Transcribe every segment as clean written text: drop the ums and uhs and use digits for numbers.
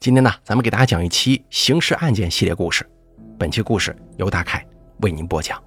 今天呢，咱们给大家讲一期刑事案件系列故事。本期故事由大凯为您播讲。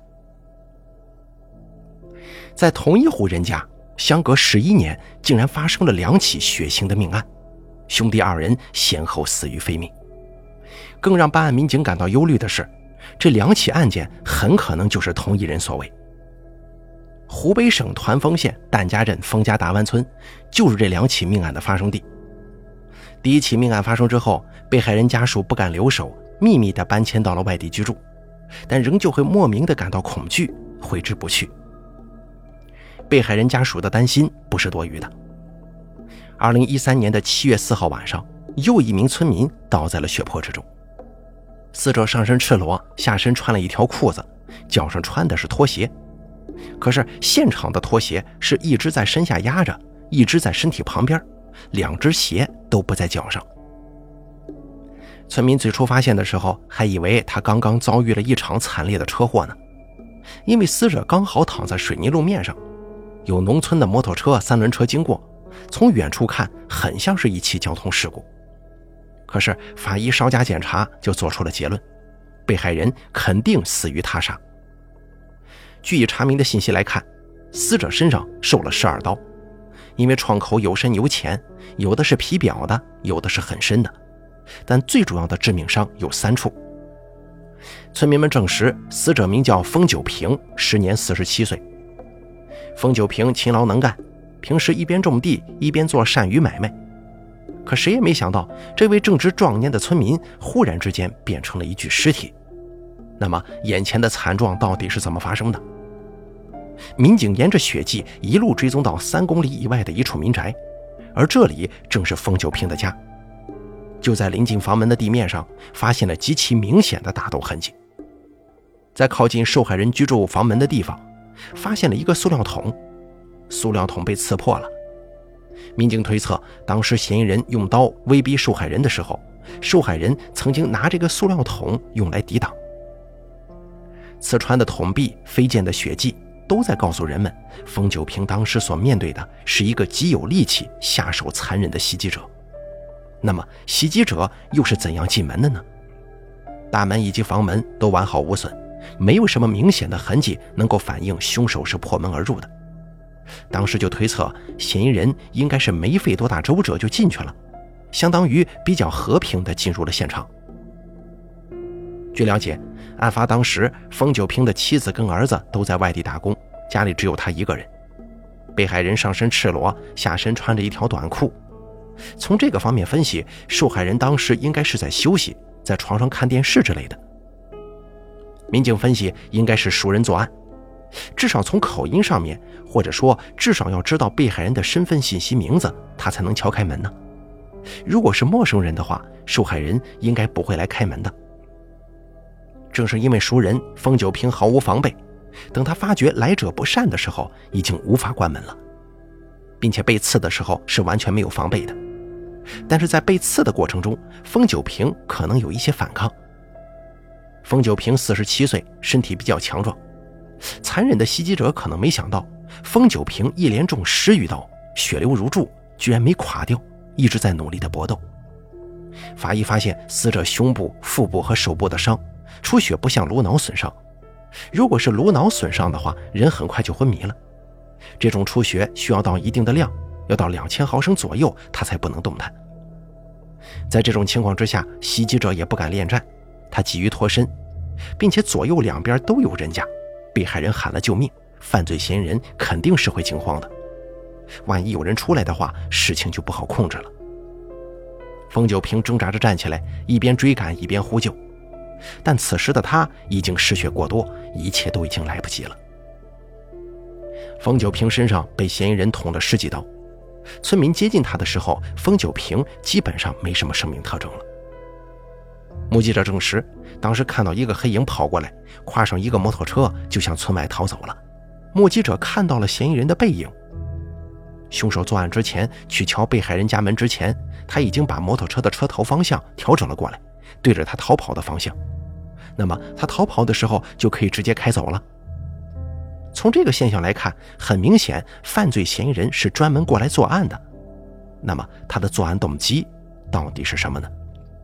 在同一户人家，相隔11年，竟然发生了2起血腥的命案，兄弟2人先后死于非命。更让办案民警感到忧虑的是，这2起案件很可能就是同一人所为。湖北省团风县疍家镇冯家大湾村就是这2起命案的发生地。第一起命案发生之后，被害人家属不敢留守，秘密地搬迁到了外地居住，但仍旧会莫名地感到恐惧，挥之不去。被害人家属的担心不是多余的。2013年的7月4号晚上，又一名村民倒在了血泊之中。死者上身赤裸，下身穿了一条裤子，脚上穿的是拖鞋。可是现场的拖鞋是一只在身下压着，一只在身体旁边，2只鞋都不在脚上。村民最初发现的时候，还以为他刚刚遭遇了一场惨烈的车祸呢，因为死者刚好躺在水泥路面上，有农村的摩托车、3轮车经过，从远处看很像是一起交通事故。可是法医稍加检查就做出了结论，被害人肯定死于他杀。据已查明的信息来看，死者身上受了12刀，因为创口有深有浅，有的是皮表的，有的是很深的，但最主要的致命伤有3处。村民们证实，死者名叫冯九平，时年47岁。冯九平勤劳能干，平时一边种地一边做鳝鱼买卖。可谁也没想到，这位正值壮年的村民忽然之间变成了一具尸体。那么眼前的惨状到底是怎么发生的？民警沿着血迹一路追踪到3公里以外的一处民宅，而这里正是冯九平的家。就在临近房门的地面上，发现了极其明显的打斗痕迹。在靠近受害人居住房门的地方，发现了一个塑料桶，塑料桶被刺破了。民警推测，当时嫌疑人用刀威逼受害人的时候，受害人曾经拿这个塑料桶用来抵挡。刺穿的桶壁、飞溅的血迹都在告诉人们，冯九平当时所面对的是一个极有力气、下手残忍的袭击者。那么袭击者又是怎样进门的呢？大门以及房门都完好无损，没有什么明显的痕迹能够反映凶手是破门而入的。当时就推测，嫌疑人应该是没费多大周折就进去了，相当于比较和平地进入了现场。据了解，案发当时冯九平的妻子跟儿子都在外地打工，家里只有他一个人。被害人上身赤裸，下身穿着一条短裤。从这个方面分析，受害人当时应该是在休息，在床上看电视之类的。民警分析，应该是熟人作案，至少从口音上面，或者说至少要知道被害人的身份信息、名字，他才能敲开门呢。如果是陌生人的话，受害人应该不会来开门的。正是因为熟人，冯九平毫无防备，等他发觉来者不善的时候，已经无法关门了，并且被刺的时候是完全没有防备的。但是在被刺的过程中，冯九平可能有一些反抗。冯九平47岁，身体比较强壮，残忍的袭击者可能没想到，冯九平一连中10余刀，血流如注，居然没垮掉，一直在努力的搏斗。法医发现死者胸部、腹部和手部的伤，出血不像颅脑损伤，如果是颅脑损伤的话，人很快就昏迷了。这种出血需要到一定的量，要到2000毫升左右，他才不能动弹。在这种情况之下，袭击者也不敢恋战，他急于脱身，并且左右两边都有人家，被害人喊了救命，犯罪嫌疑人肯定是会惊慌的，万一有人出来的话，事情就不好控制了。冯九平挣扎着站起来，一边追赶一边呼救，但此时的他已经失血过多，一切都已经来不及了。冯九平身上被嫌疑人捅了10几刀，村民接近他的时候，冯九平基本上没什么生命特征了。目击者证实，当时看到一个黑影跑过来，跨上一个摩托车就向村外逃走了。目击者看到了嫌疑人的背影。凶手作案之前去敲被害人家门之前，他已经把摩托车的车头方向调整了过来，对着他逃跑的方向。那么他逃跑的时候就可以直接开走了。从这个现象来看，很明显犯罪嫌疑人是专门过来作案的。那么他的作案动机到底是什么呢？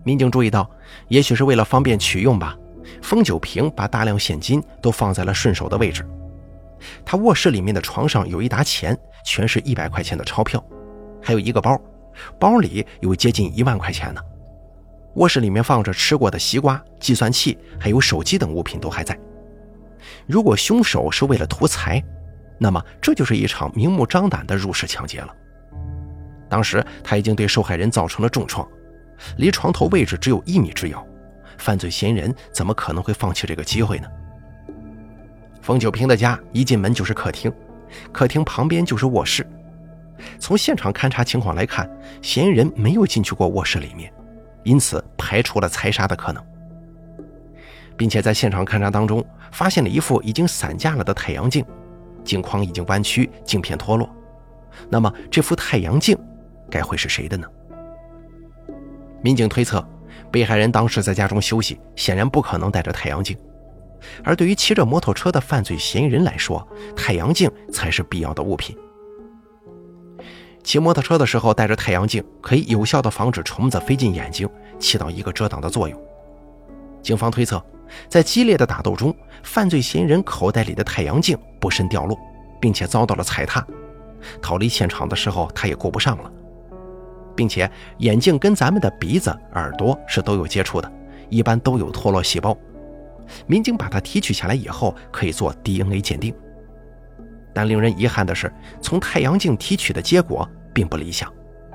民警注意到，也许是为了方便取用吧，封九平把大量现金都放在了顺手的位置。他卧室里面的床上有一沓钱，全是100块钱的钞票，还有一个包，包里有接近1万块钱呢。卧室里面放着吃过的西瓜、计算器还有手机等物品都还在。如果凶手是为了图财，那么这就是一场明目张胆的入室抢劫了。当时他已经对受害人造成了重创，离床头位置只有1米之遥，犯罪嫌疑人怎么可能会放弃这个机会呢？冯九平的家一进门就是客厅，客厅旁边就是卧室。从现场勘查情况来看，嫌疑人没有进去过卧室里面，因此排除了财杀的可能。并且在现场勘查当中发现了一副已经散架了的太阳镜，镜框已经弯曲，镜片脱落。那么这副太阳镜该会是谁的呢？民警推测，被害人当时在家中休息，显然不可能带着太阳镜。而对于骑着摩托车的犯罪嫌疑人来说，太阳镜才是必要的物品。骑摩托车的时候戴着太阳镜，可以有效地防止虫子飞进眼睛，起到一个遮挡的作用。警方推测，在激烈的打斗中，犯罪嫌疑人口袋里的太阳镜不慎掉落，并且遭到了踩踏，逃离现场的时候他也顾不上了。并且眼镜跟咱们的鼻子、耳朵是都有接触的，一般都有脱落细胞。民警把它提取下来以后，可以做 DNA 鉴定。但令人遗憾的是，从太阳镜提取的结果并不理想。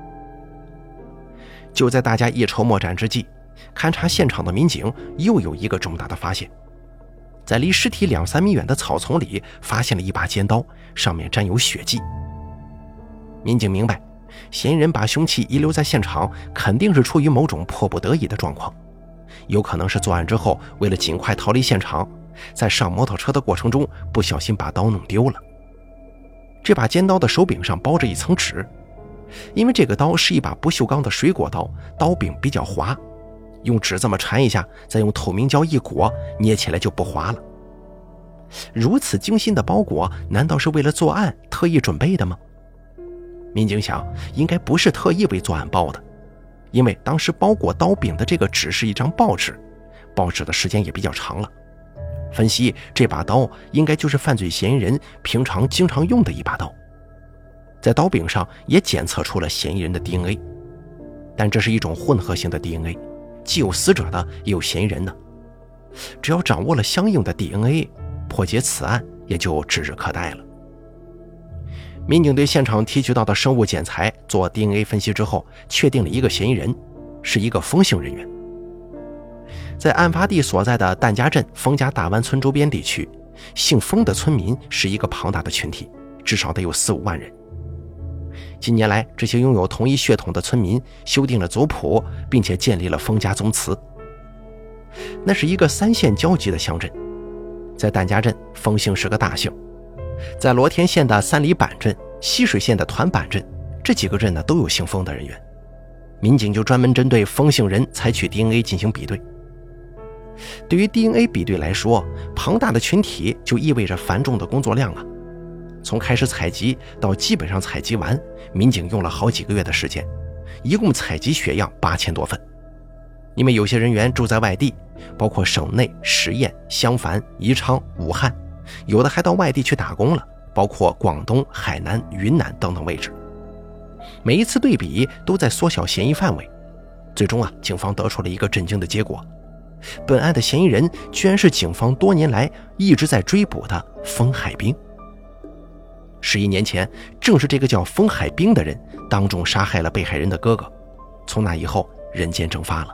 就在大家一筹莫展之际，勘察现场的民警又有一个重大的发现。在离尸体2-3米远的草丛里发现了一把尖刀，上面沾有血迹。民警明白，嫌疑人把凶器遗留在现场，肯定是出于某种迫不得已的状况，有可能是作案之后为了尽快逃离现场，在上摩托车的过程中不小心把刀弄丢了。这把尖刀的手柄上包着一层纸，因为这个刀是一把不锈钢的水果刀，刀柄比较滑，用纸这么缠一下，再用透明胶一裹，捏起来就不滑了。如此精心的包裹，难道是为了作案特意准备的吗？民警想，应该不是特意为作案包的，因为当时包裹刀柄的这个纸是一张报纸，报纸的时间也比较长了。分析，这把刀应该就是犯罪嫌疑人平常经常用的一把刀。在刀柄上也检测出了嫌疑人的 DNA， 但这是一种混合型的 DNA， 既有死者的也有嫌疑人的。只要掌握了相应的 DNA， 破解此案也就指日可待了。民警对现场提取到的生物检材做 DNA 分析之后，确定了一个嫌疑人，是一个冯姓人员。在案发地所在的疍家镇冯家大湾村周边地区，姓冯的村民是一个庞大的群体，至少得有4-5万人。近年来，这些拥有同一血统的村民修订了族谱，并且建立了冯家宗祠。那是一个3县交集的乡镇，在疍家镇，冯姓是个大姓。在罗田县的三里坂镇、溪水县的团坂镇，这几个镇呢都有姓冯的人员。民警就专门针对冯姓人采取 DNA 进行比对。对于 DNA 比对来说，庞大的群体就意味着繁重的工作量啊。从开始采集到基本上采集完，民警用了好几个月的时间，一共采集血样8000多份。因为有些人员住在外地，包括省内、十堰、襄樊、宜昌、武汉，有的还到外地去打工了，包括广东、海南、云南等等位置。每一次对比都在缩小嫌疑范围，最终警方得出了一个震惊的结果，本案的嫌疑人居然是警方多年来一直在追捕的冯海兵。11年前，正是这个叫冯海兵的人当众杀害了被害人的哥哥，从那以后人间蒸发了。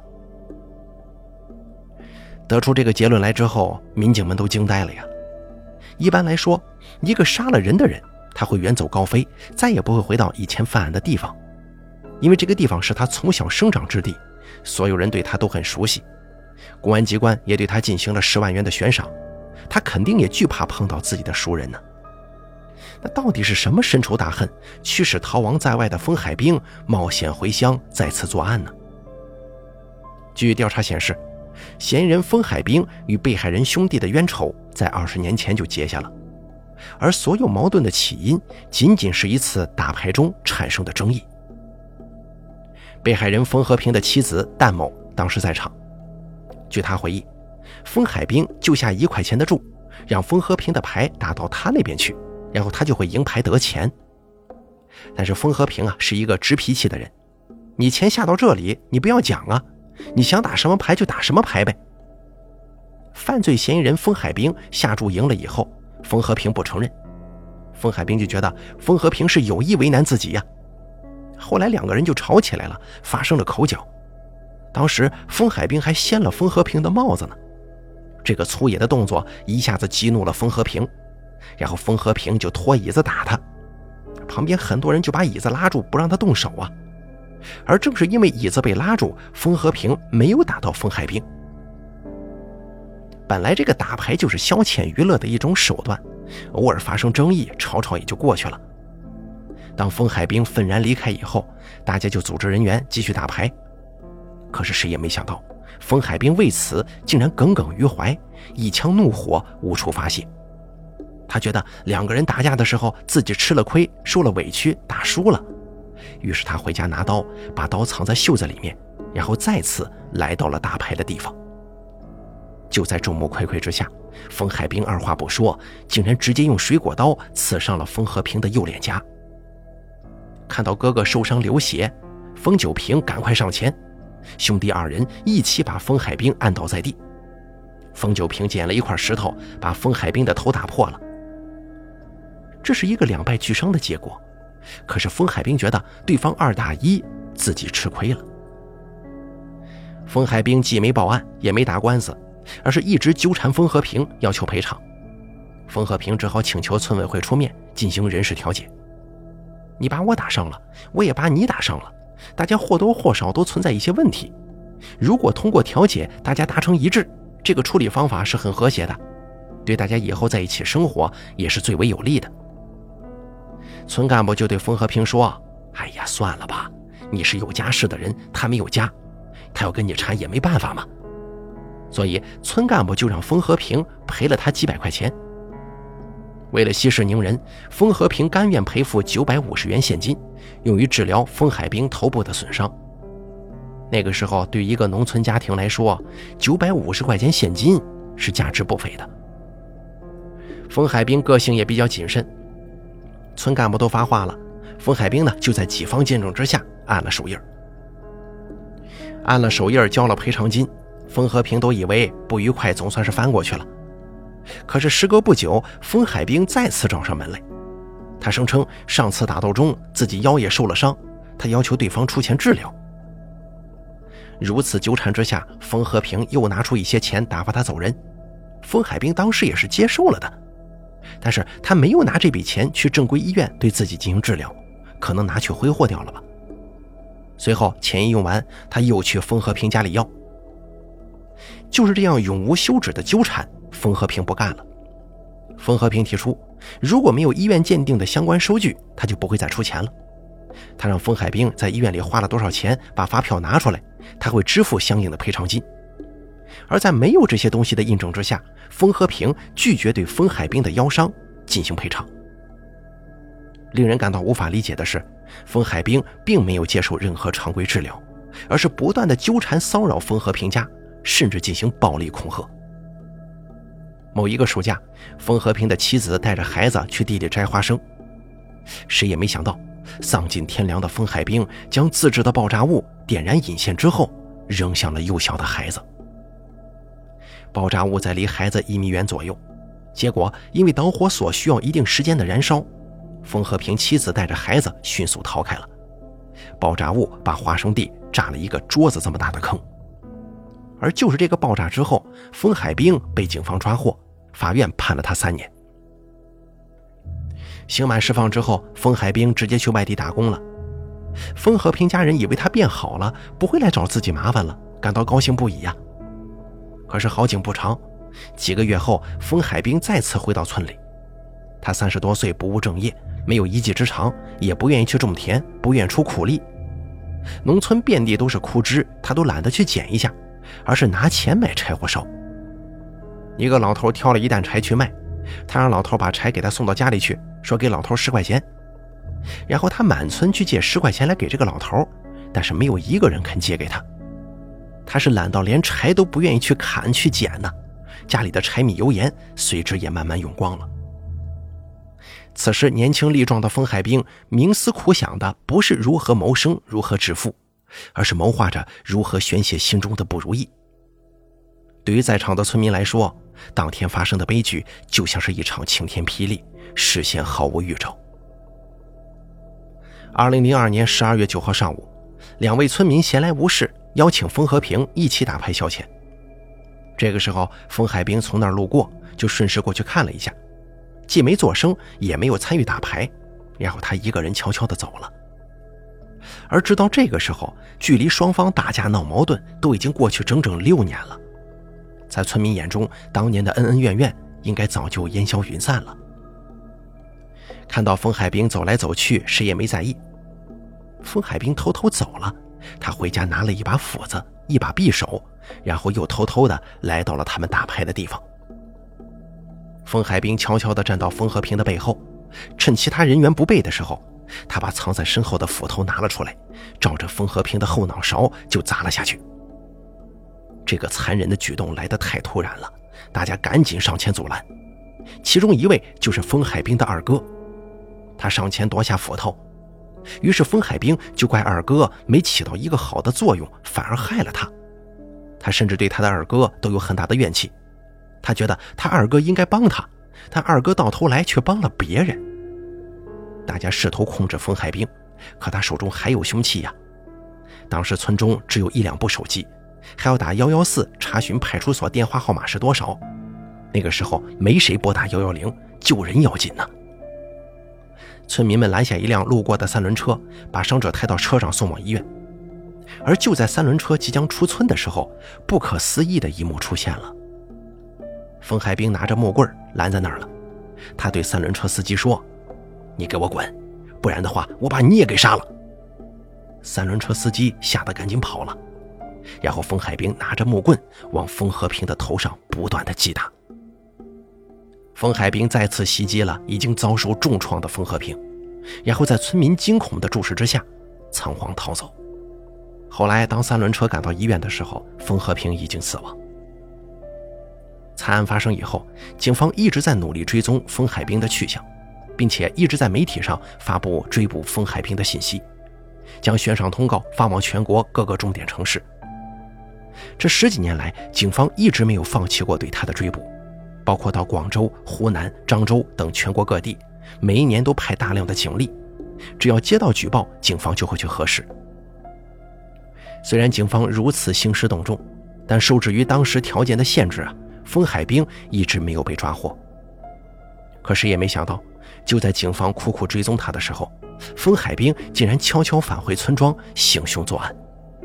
得出这个结论来之后，民警们都惊呆了呀。一般来说，一个杀了人的人，他会远走高飞，再也不会回到以前犯案的地方，因为这个地方是他从小生长之地，所有人对他都很熟悉，公安机关也对他进行了10万元的悬赏，他肯定也惧怕碰到自己的熟人呢。那到底是什么深仇大恨驱使逃亡在外的冯海兵冒险回乡再次作案呢？据调查显示，嫌疑人冯海兵与被害人兄弟的冤仇在20年前就结下了，而所有矛盾的起因仅仅是一次打牌中产生的争议。被害人冯和平的妻子旦某当时在场。据他回忆，封海兵就下1块钱的注，让封和平的牌打到他那边去，然后他就会赢牌得钱。但是封和平是一个直脾气的人，你钱下到这里，你不要讲啊，你想打什么牌就打什么牌呗。犯罪嫌疑人封海兵下注赢了以后，封和平不承认，封海兵就觉得封和平是有意为难自己呀。后来2个人就吵起来了，发生了口角。当时封海兵还掀了封和平的帽子呢，这个粗野的动作一下子激怒了封和平，然后封和平就拖椅子打他，旁边很多人就把椅子拉住不让他动手啊。而正是因为椅子被拉住，封和平没有打到封海兵。本来这个打牌就是消遣娱乐的一种手段，偶尔发生争议，吵吵也就过去了。当封海兵愤然离开以后，大家就组织人员继续打牌。可是谁也没想到，封海兵为此竟然耿耿于怀，一腔怒火无处发泄。他觉得2个人打架的时候自己吃了亏，受了委屈，打输了，于是他回家拿刀，把刀藏在袖子里面，然后再次来到了打牌的地方。就在众目睽睽之下，封海兵二话不说，竟然直接用水果刀刺伤了封和平的右脸颊。看到哥哥受伤流血，封九平赶快上前，兄弟2人一起把封海兵按倒在地。封九平捡了一块石头，把封海兵的头打破了。这是一个2败俱伤的结果，可是封海兵觉得对方2打1，自己吃亏了。封海兵既没报案，也没打官司，而是一直纠缠封和平，要求赔偿。封和平只好请求村委会出面进行人事调解。你把我打伤了，我也把你打伤了，大家或多或少都存在一些问题。如果通过调解大家达成一致，这个处理方法是很和谐的，对大家以后在一起生活也是最为有利的。村干部就对封和平说，哎呀，算了吧，你是有家室的人，他没有家，他要跟你缠也没办法嘛。所以村干部就让封和平赔了他几百块钱。为了息事宁人，封和平甘愿赔付950元现金，用于治疗封海兵头部的损伤。那个时候对于一个农村家庭来说，950块钱现金是价值不菲的。封海兵个性也比较谨慎，村干部都发话了，封海兵呢就在几方见证之下按了手印。按了手印，交了赔偿金，封和平都以为不愉快总算是翻过去了。可是时隔不久，封海兵再次找上门来。他声称上次打斗中自己腰也受了伤，他要求对方出钱治疗。如此纠缠之下，封和平又拿出一些钱打发他走人。封海兵当时也是接受了的，但是他没有拿这笔钱去正规医院对自己进行治疗，可能拿去挥霍掉了吧。随后钱一用完，他又去封和平家里要。就是这样永无休止的纠缠，封和平不干了。封和平提出，如果没有医院鉴定的相关收据，他就不会再出钱了。他让封海兵在医院里花了多少钱把发票拿出来，他会支付相应的赔偿金。而在没有这些东西的印证之下，封和平拒绝对封海兵的腰伤进行赔偿。令人感到无法理解的是，封海兵并没有接受任何常规治疗，而是不断的纠缠骚扰封和平家，甚至进行暴力恐吓。某一个暑假，封和平的妻子带着孩子去地里摘花生，谁也没想到，丧尽天良的封海兵将自制的爆炸物点燃引线之后，扔向了幼小的孩子。爆炸物在离孩子1米远左右，结果因为导火索需要一定时间的燃烧，封和平妻子带着孩子迅速逃开了。爆炸物把花生地炸了一个桌子这么大的坑。而就是这个爆炸之后，封海兵被警方抓获，法院判了他3年。刑满释放之后，封海兵直接去外地打工了。封和平家人以为他变好了，不会来找自己麻烦了，感到高兴不已呀。可是好景不长，几个月后，封海兵再次回到村里。他30多岁，不务正业，没有一技之长，也不愿意去种田，不愿出苦力。农村遍地都是枯枝，他都懒得去捡一下，而是拿钱买柴火烧。一个老头挑了一担柴去卖，他让老头把柴给他送到家里去，说给老头10块钱。然后他满村去借10块钱来给这个老头，但是没有一个人肯借给他。 他是懒到连柴都不愿意去砍去捡呢，家里的柴米油盐随之也慢慢用光了。此时年轻力壮的冯海兵冥思苦想的不是如何谋生如何致富，而是谋划着如何宣泄心中的不如意。对于在场的村民来说，当天发生的悲剧就像是一场晴天霹雳，事先毫无预兆。2002年12月9号上午，2位村民闲来无事，邀请冯和平一起打牌消遣。这个时候冯海兵从那儿路过，就顺势过去看了一下，既没做声也没有参与打牌，然后他一个人悄悄地走了。而直到这个时候，距离双方打架闹矛盾都已经过去整整6年了，在村民眼中，当年的恩恩怨怨应该早就烟消云散了。看到冯海兵走来走去，谁也没在意。冯海兵偷偷走了，他回家拿了一把斧子，一把匕首，然后又偷偷地来到了他们打牌的地方。冯海兵悄悄地站到冯和平的背后，趁其他人员不备的时候，他把藏在身后的斧头拿了出来，照着冯和平的后脑勺就砸了下去。这个残忍的举动来得太突然了，大家赶紧上前阻拦，其中一位就是冯海兵的二哥。他上前夺下斧头，于是冯海兵就怪二哥没起到一个好的作用，反而害了他。他甚至对他的二哥都有很大的怨气，他觉得他二哥应该帮他，但二哥到头来却帮了别人。大家试图控制冯海兵，可他手中还有凶器呀。当时村中只有1两部手机，还要打114查询派出所电话号码是多少。那个时候没谁拨打110，救人要紧呢。村民们拦下一辆路过的3轮车，把伤者抬到车上送往医院。而就在3轮车即将出村的时候，不可思议的一幕出现了。冯海兵拿着木棍拦在那儿了，他对3轮车司机说：“你给我滚，不然的话我把你也给杀了。”3轮车司机吓得赶紧跑了，然后冯海兵拿着木棍往冯和平的头上不断的击打。冯海兵再次袭击了已经遭受重创的冯和平，然后在村民惊恐的注视之下仓皇逃走。后来当3轮车赶到医院的时候，冯和平已经死亡。惨案发生以后，警方一直在努力追踪冯海兵的去向，并且一直在媒体上发布追捕冯海兵的信息，将悬赏通告发往全国各个重点城市。这10几年来，警方一直没有放弃过对他的追捕，包括到广州、湖南、漳州等全国各地，每一年都派大量的警力，只要接到举报，警方就会去核实。虽然警方如此兴师动众，但受制于当时条件的限制冯海兵一直没有被抓获。可是也没想到，就在警方苦苦追踪他的时候，冯海兵竟然悄悄返回村庄行凶作案。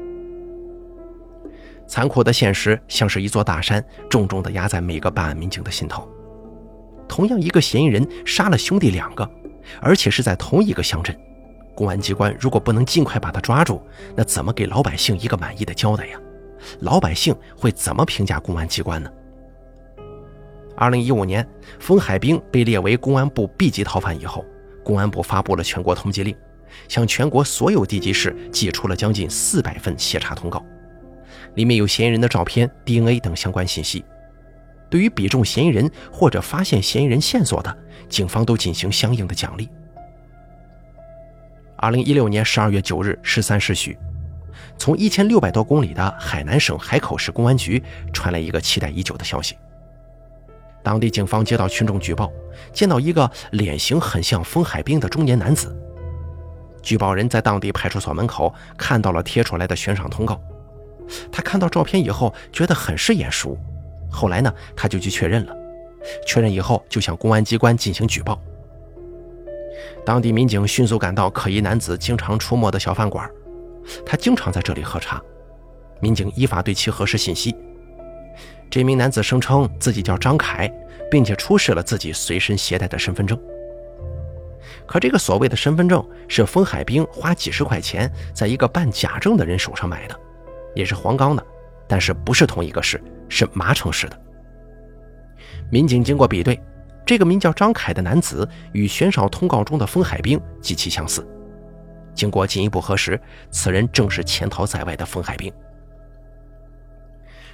残酷的现实像是一座大山，重重地压在每个办案民警的心头。同样一个嫌疑人杀了兄弟2个，而且是在同一个乡镇，公安机关如果不能尽快把他抓住，那怎么给老百姓一个满意的交代呀？老百姓会怎么评价公安机关呢？2015年，冯海兵被列为公安部 B 级逃犯以后，公安部发布了全国通缉令，向全国所有地级市寄出了将近400份协查通告，里面有嫌疑人的照片、DNA 等相关信息。对于比中嫌疑人或者发现嫌疑人线索的，警方都进行相应的奖励。2016年12月9日13时许，从1600多公里的海南省海口市公安局传来一个期待已久的消息。当地警方接到群众举报，见到一个脸型很像冯海兵的中年男子。举报人在当地派出所门口看到了贴出来的悬赏通告，他看到照片以后觉得很是眼熟，后来呢，他就去确认了，确认以后就向公安机关进行举报。当地民警迅速赶到可疑男子经常出没的小饭馆，他经常在这里喝茶，民警依法对其核实信息。这名男子声称自己叫张凯，并且出示了自己随身携带的身份证。可这个所谓的身份证是冯海兵花几十块钱在一个办假证的人手上买的，也是黄冈的，但是不是同一个市，是麻城市的。民警经过比对，这个名叫张凯的男子与悬赏通告中的冯海兵极其相似。经过进一步核实，此人正是潜逃在外的冯海兵。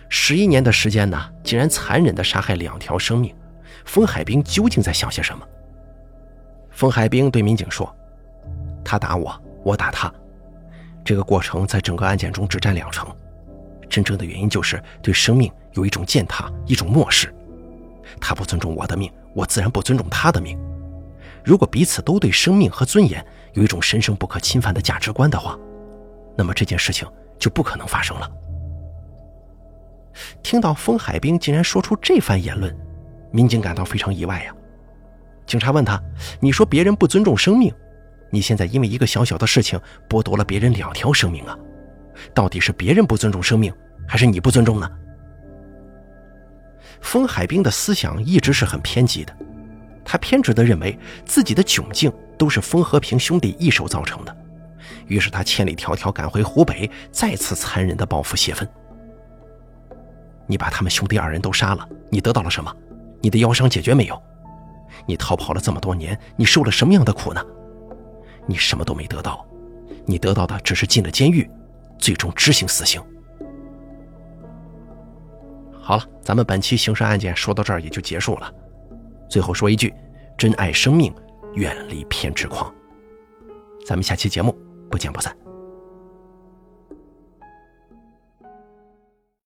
11年的时间呢，竟然残忍地杀害2条生命，封海兵究竟在想些什么？封海兵对民警说，他打我，我打他，这个过程在整个案件中只占2成，真正的原因就是对生命有一种践踏，一种漠视。他不尊重我的命，我自然不尊重他的命。如果彼此都对生命和尊严有一种神圣不可侵犯的价值观的话，那么这件事情就不可能发生了。听到封海兵竟然说出这番言论，民警感到非常意外呀。警察问他，你说别人不尊重生命，你现在因为一个小小的事情剥夺了别人2条生命啊，到底是别人不尊重生命，还是你不尊重呢？封海兵的思想一直是很偏激的，他偏执地认为自己的窘境都是封和平兄弟一手造成的，于是他千里迢迢赶回湖北，再次残忍地报复泄愤。你把他们兄弟2人都杀了，你得到了什么？你的腰伤解决没有？你逃跑了这么多年，你受了什么样的苦呢？你什么都没得到，你得到的只是进了监狱，最终执行死刑。好了，咱们本期刑事案件说到这儿也就结束了。最后说一句，珍爱生命，远离偏执狂。咱们下期节目不见不散。